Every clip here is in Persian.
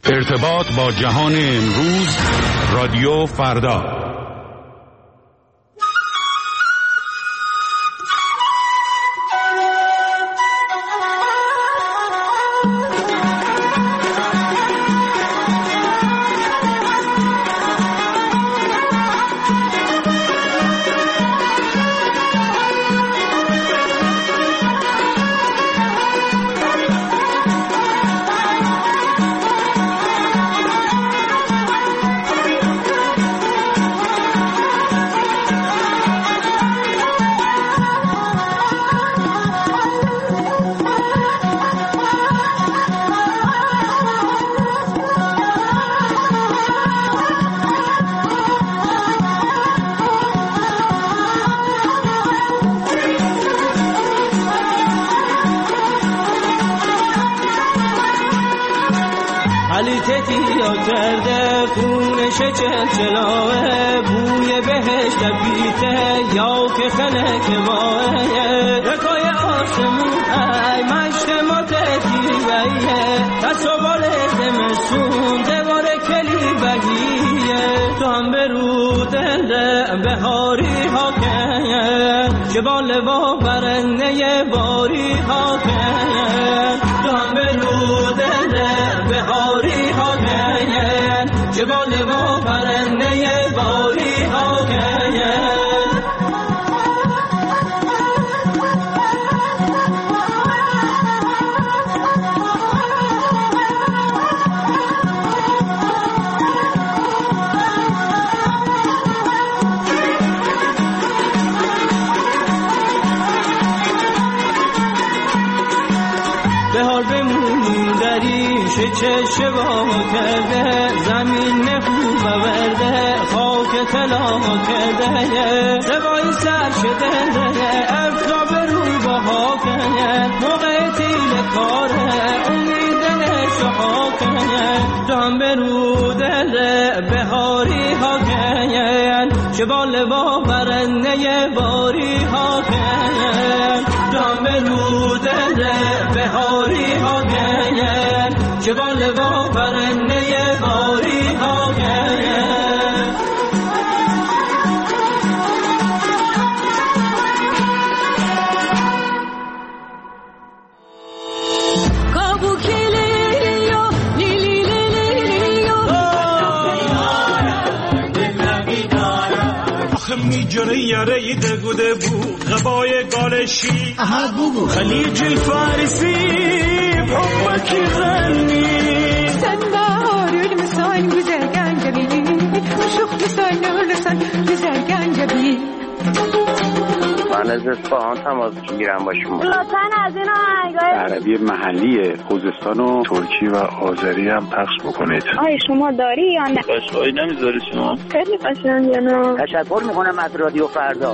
ارتباط با جهان امروز، رادیو فردا. کرده خونش چلچلاه بوی بهش دبیته یا که خلک واه رکای آسمون ای مشت ما تکیبیه تصابال زمستون دوار کلی بگیه تو هم برو دل بهاری ها که چه بال با برنده باری ها که تو هم برو دل بهاری ها چه بال با پرنده باری ها به حال بمونیم دریش چه با کرده زمین خوب ورده خاک طلا کرده زبای سر شده افتاب رو بها کنه موقع تیل کاره امید نشها کنه دام برو دل بهاری ها کنه چه بال با برنده باری ها کنه دام برو دل بهاری ها کنه چه بال با برنده باری ها کنه میجره یاره دگوده بو غبای گالشی خلیج الفارسی بحبك غني سنبار المسان güzelgen جبين شوخ لسان لسان güzelgen جبين من از اصفهان تماس میگیرم با شما. لطفاً از این آهنگای عربی محلی خوزستان و ترکی و آذری هم پخش بکنید. آیا شما داری یا نه؟ قشقایی نمیذاری شما؟ خیلی قشنگه نه؟ تشکر میکنم از رادیو فردا.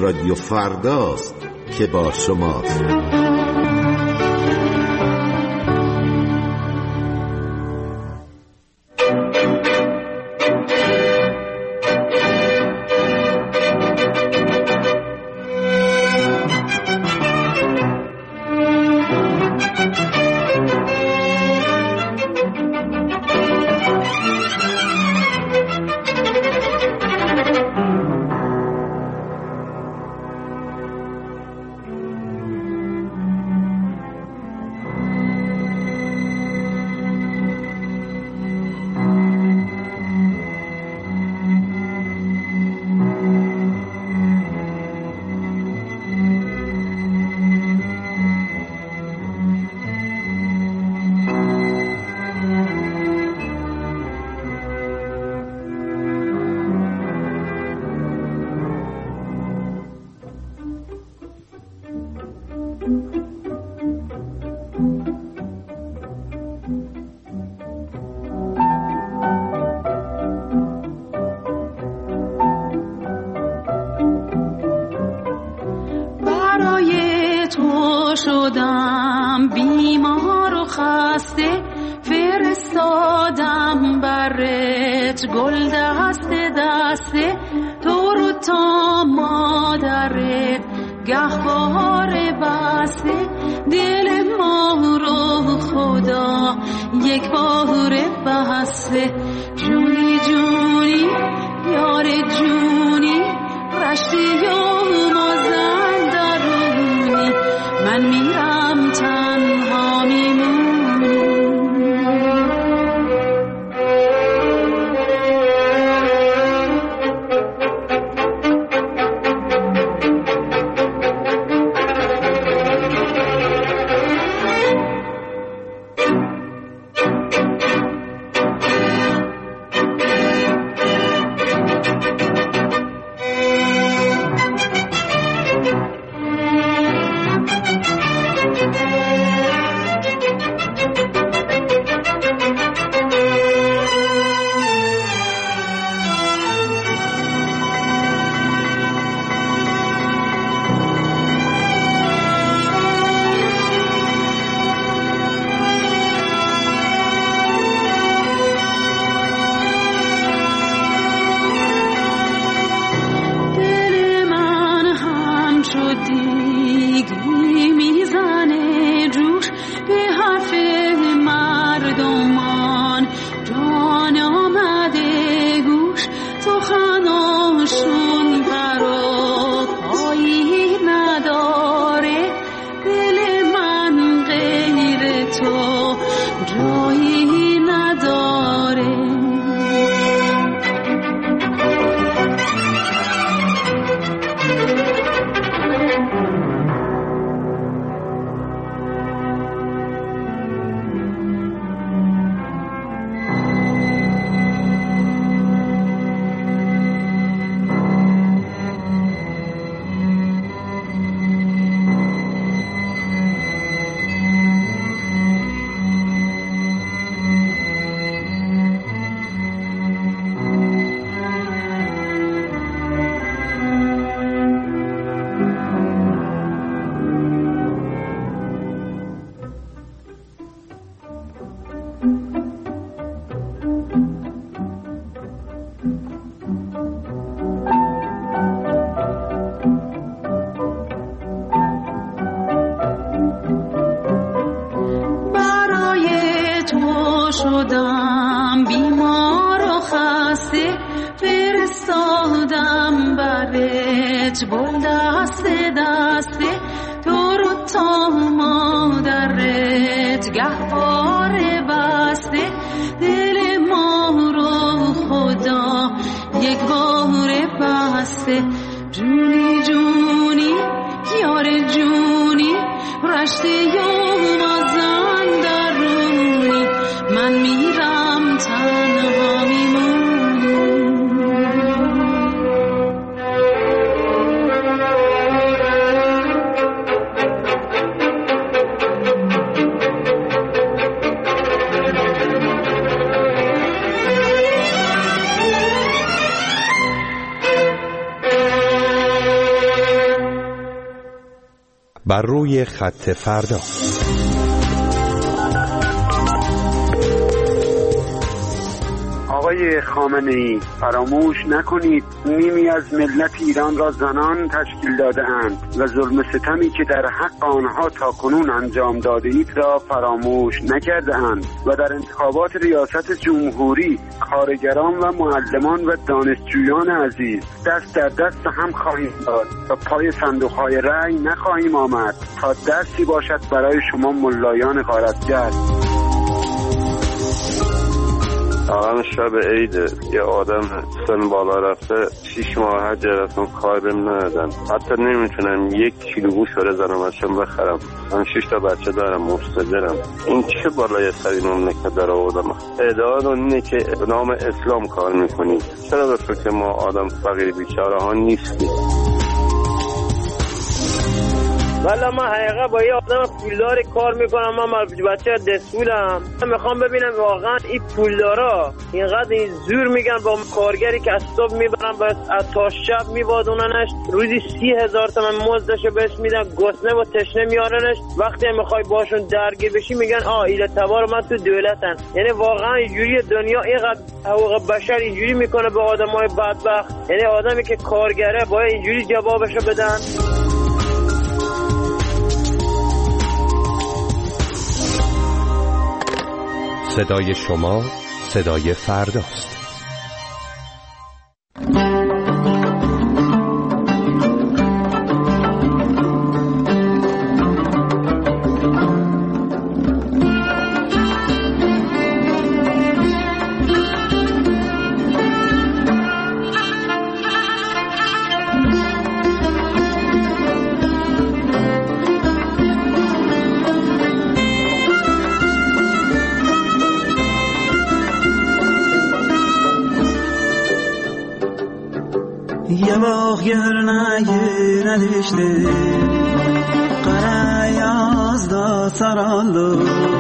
رادیو فرداست که با شماست. شدم بیمار و خسته، فرستادم برت گل دسته دسته، تو رو تا مادرت گهواره بسته، دل ما رو خدا یک باره بسته. جونی جونی یار جونی، رشتی و مازن درونی، من میرم تنها میمونی. شدم بیمار و خسته، فرستادم برت گل دسته دسته، تو رو تا مادرت گهواره بسته، دل ما رو خدا یک باره بسته. جونی جونی یار جونی، رشته مازن درونی، من میرم تنها میمونی. بر روی خط فردا. آقای خامنه‌ای، فراموش نکنید نیمی از ملت ایران را زنان تشکیل داده اند و ظلم ستمی که در حق آنها تاکنون انجام داده اید را فراموش نکرده اند و در انتخابات ریاست جمهوری کارگران و معلمان و دانشجویان عزیز دست در دست هم خواهیم داد و پای صندوق‌های رأی نخواهیم آمد تا درسی باشد برای شما ملایان غارتگر. الان شب عیده، یه آدم سن بالا رفته 6 ماه جراتون کارم ندادن، حتی نمیتونم 1 کیلو گوشت برای زنمشم بخرم. من 6 تا بچه دارم، مستاجرم. این چه بالای سر این مملکت در آوردم؟ ادعا اینه که به نام اسلام کار میکنی، چرا به فکر ما آدم فقیر بیچاره ها نیستی؟ والا من حقیقا با یه آدم پولدار کار میکنم، من بچه دستپولم. من میخوام ببینم واقعا این پولدارا اینقدر این زور میگن با کارگری که از صبح میبرن تا شب میبادوننش، روزی 30,000 تومان مزدشو بهش میدن، گسنه و تشنه میارنش. وقتی میخوای باشون درگیر بشی میگن ایله تبار من تو دولتن. یعنی واقعا اینجوری دنیا اینقدر حقوق بشر اینجوری میکنه به آدمای بدبخت؟ یعنی آدمی که کارگره باید اینجوری جوابشو بدن؟ صدای شما صدای فرداست. یه باغ yer nedişti Kara yazda saraldı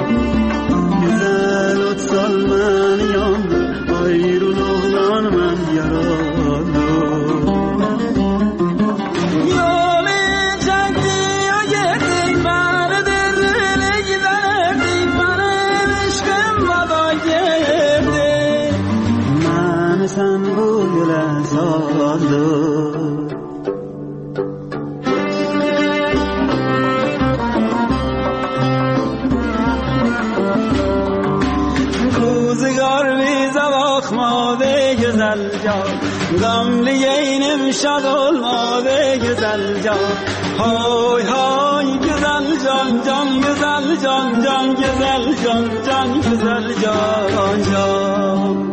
Güzel ot salman yandı Ayrılıktan ben yaralı Yolu çekti o gitti Bana derine giderdi Bana ilişkim bana girdi Beni sen bu güle saldı güzel can Gamlı yeğenim şad olmadı güzel can Hay hay güzel can can güzel can can güzel can can güzel can can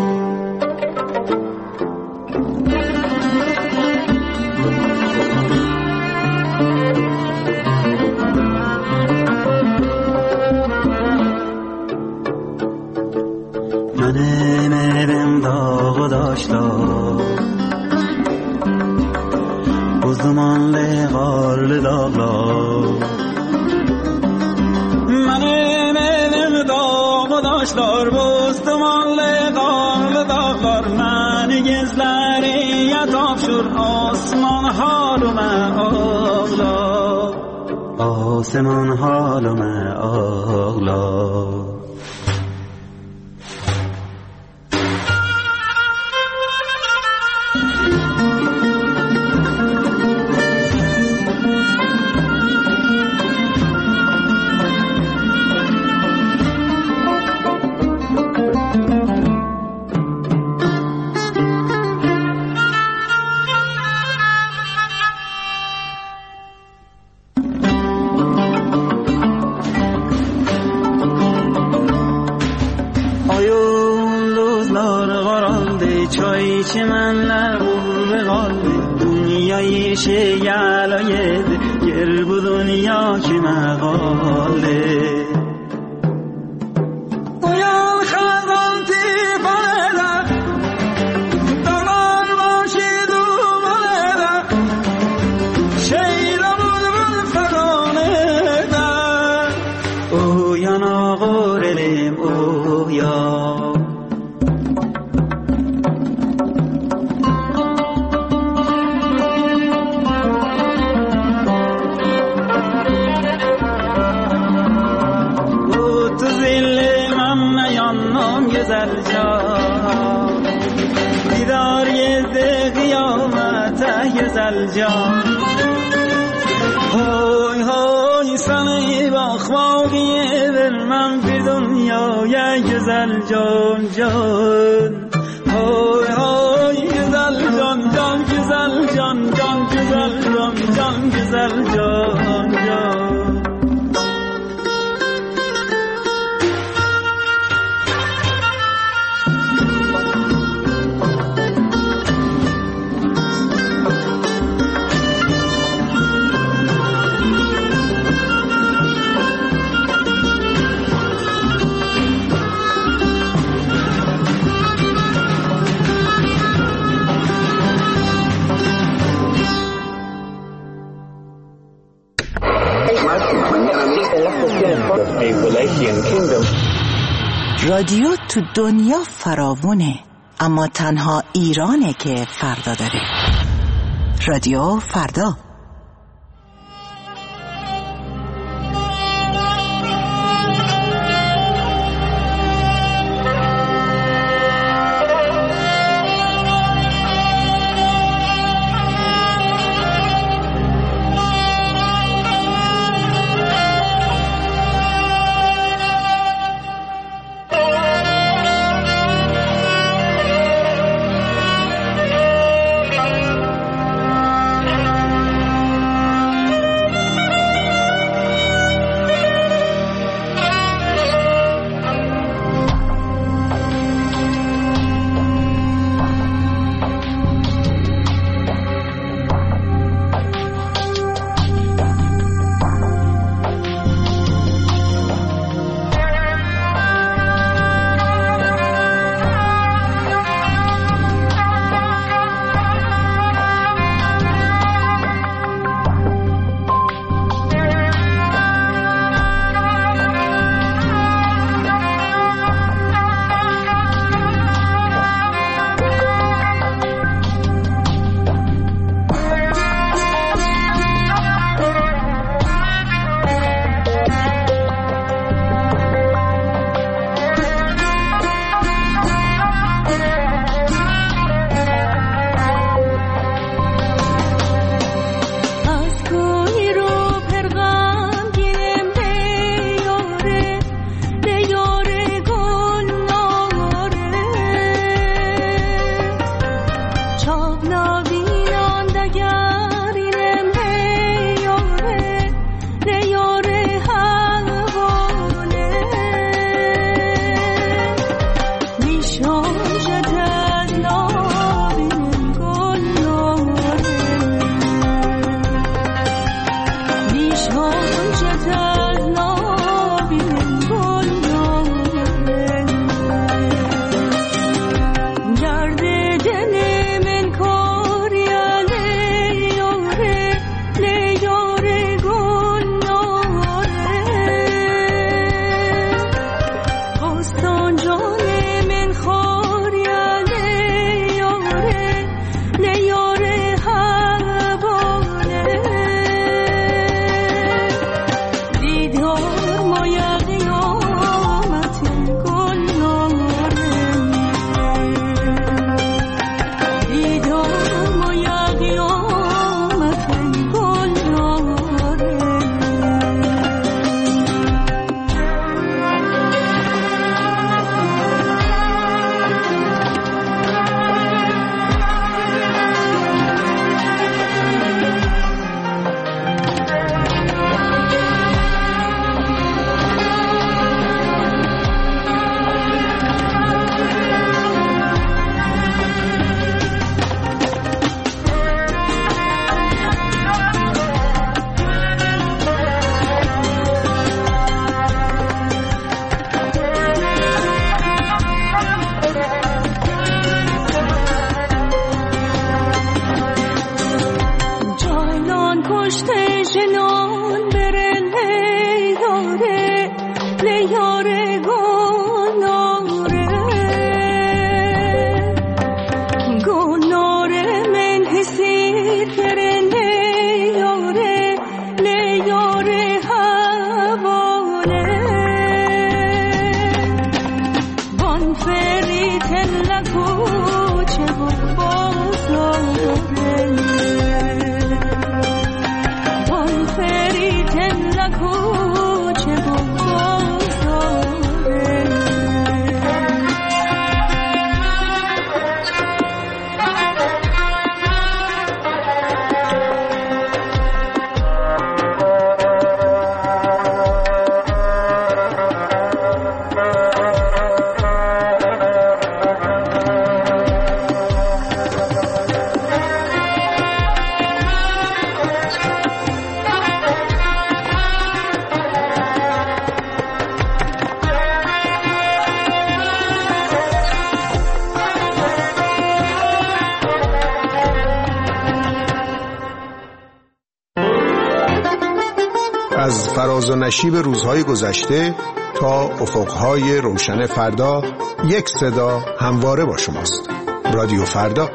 Benim evim dağı daşlar Buz dumanlı karlı dağlar Benim evim dağı daşlar Buz dumanlı karlı dağlar Beni gizleriye tapşır Osman halıme ağlar Osman halıme ağlar çimenler vurdu kaldı Dünyayı şeyala yedi Gel bu dünya kime kaldı Uyan kazan tifanede Dağlar başı dumanede Şeyla bulbul feganede Uyan ağır elim uyan گزل جان های های سنی باخواقی بر من به دنیای گزل جان جان های های گزل جان جان گزل جان جان گزل جان جان گزل جان جان رادیو تو دنیا فراوونه، اما تنها ایرانه که فردا داره. رادیو فردا. از فراز و نشیب روزهای گذشته تا افقهای روشن فردا، یک صدا همواره با شماست. رادیو فردا.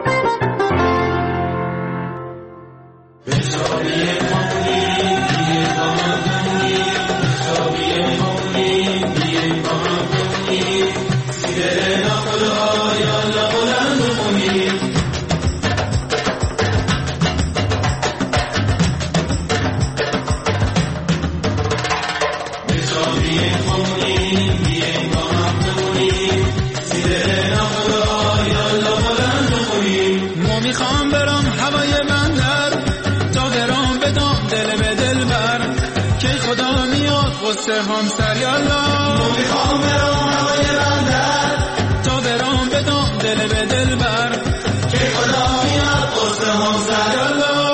همسر یالا میخوام برام هوای بندر تا برام بدم دل به دل بر که خدا میاد قصه همسر یالا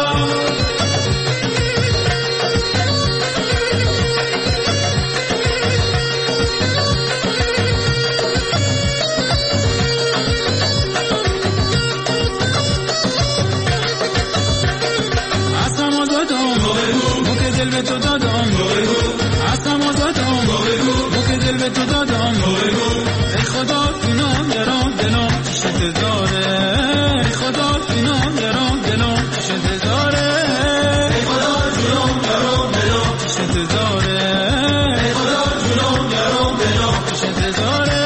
اصلا دادم بو که دل به تو دادم به تو دادم ای خدا اینام درام دلم چشت داره ای خدا اینام درام دلم چشت داره ای خدا جونم درام دلم چشت داره ای خدا جونم درام دلم چشت داره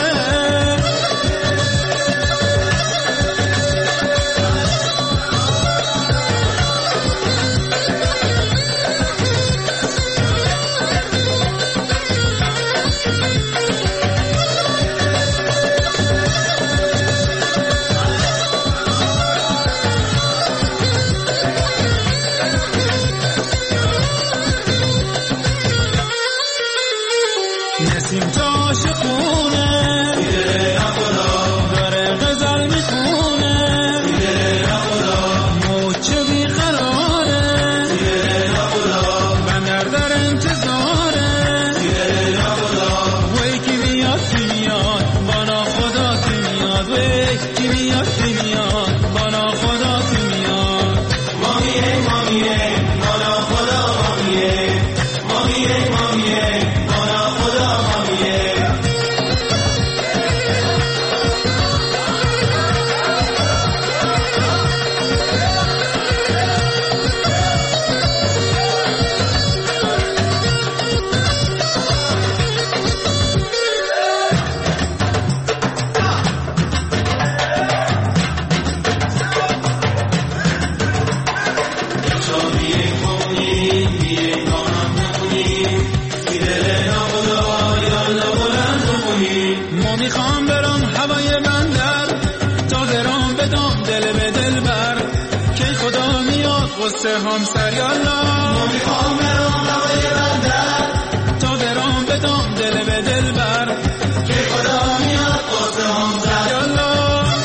همسر یالا میخوام برام هوای بندر تا برام بدم دل به دل بر که خدا میاد قصه همسر یالا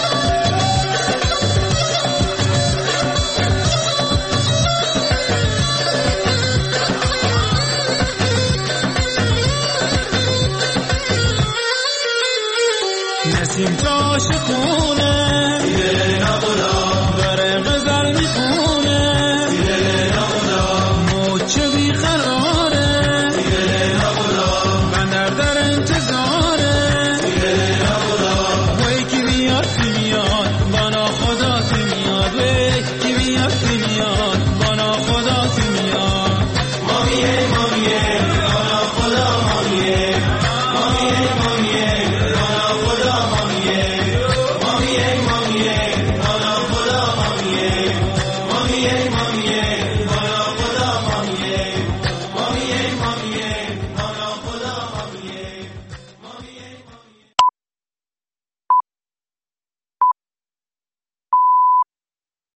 نسیم تا شکونه دیگه نبودا داره غزل میخونه چه بی قراره دیگه نبودا بندر در انتظاره دیگه نبودا وی کی میاد بانا خدا کی میاد وی کی میاد بانا خدا کی میاد مامیه بانا خدا مامیه بانا خدا مامیه بانا خدا مامیه